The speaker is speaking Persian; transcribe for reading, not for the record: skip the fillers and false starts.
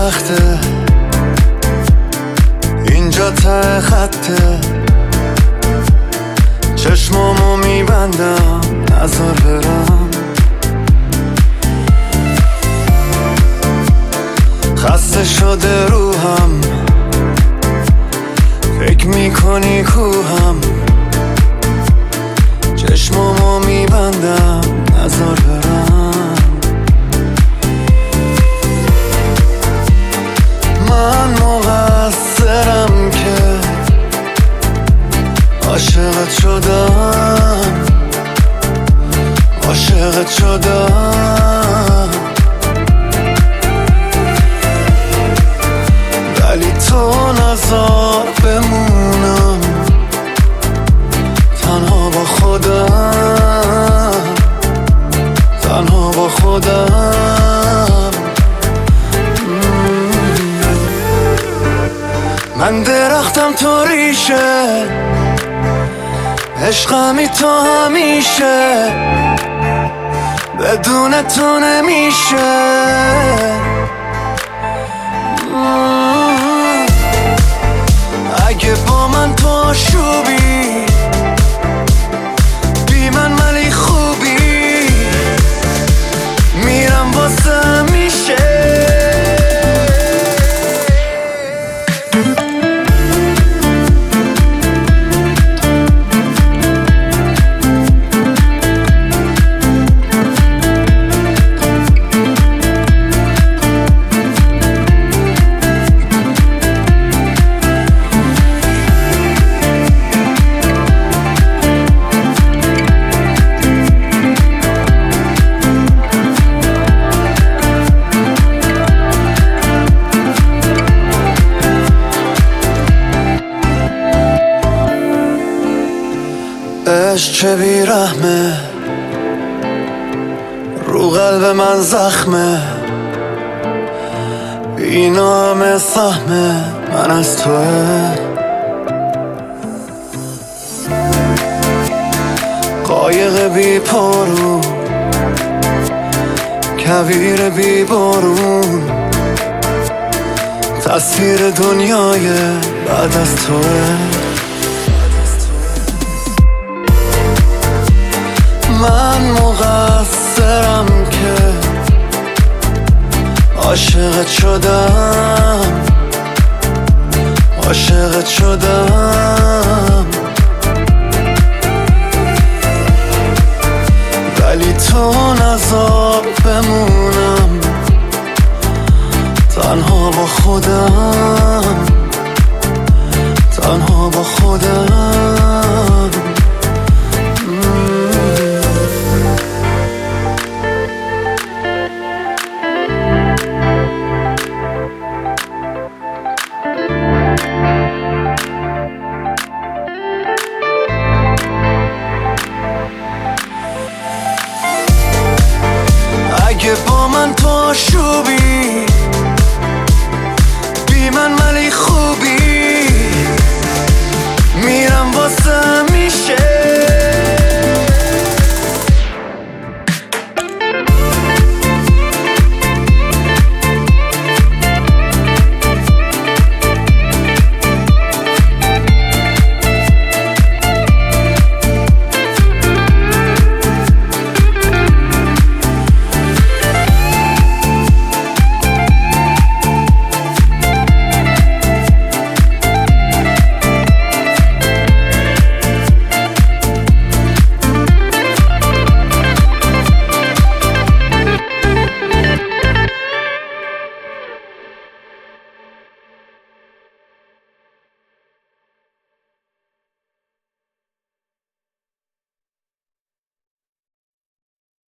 سخته، اینجا ته خطه، چشمامو میبندم نذار برم. خسته شده روحم، فکر میکنی کوهم، چشمامو میبندم نذار برم. من مقصرم که عاشقت شدم، عاشقت شدم، ولی تو نذار بمونم تنها با خودم، تنها با خودم. من درختم تو ریشه، عشقمی تو همیشه، بدون تو نمیشه. اگه با من تو آشوبی، بی من ولی خوبی، میرم واسه میشه. عشق چه بیرحمه، رو قلب من زخمه، اینا همه سهمه من از توه. قایق بی پارو، کویر بی بارون، تصویر دنیای بعد از توه. من مقصرم که عاشقت شدم، عاشقت شدم، ولی تو نذار بمونم تنها با خودم، تنها با خودم. اگه با من تو آشوبی،